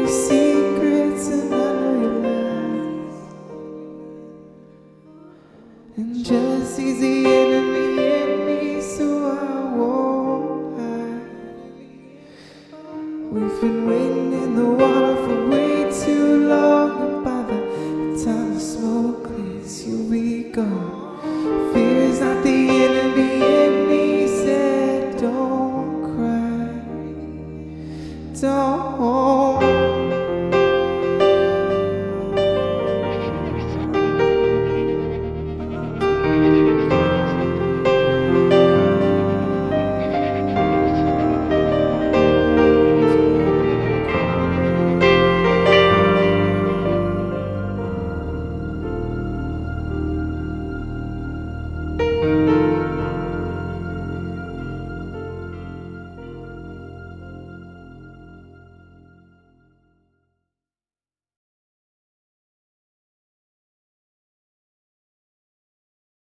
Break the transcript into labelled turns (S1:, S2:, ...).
S1: secrets and unrealized. And jealousy's the enemy in me, so I won't hide. We've been waiting in the water for way too long, and by the time the smoke clears, you'll be gone. Fear is not the enemy in me, said don't cry, don't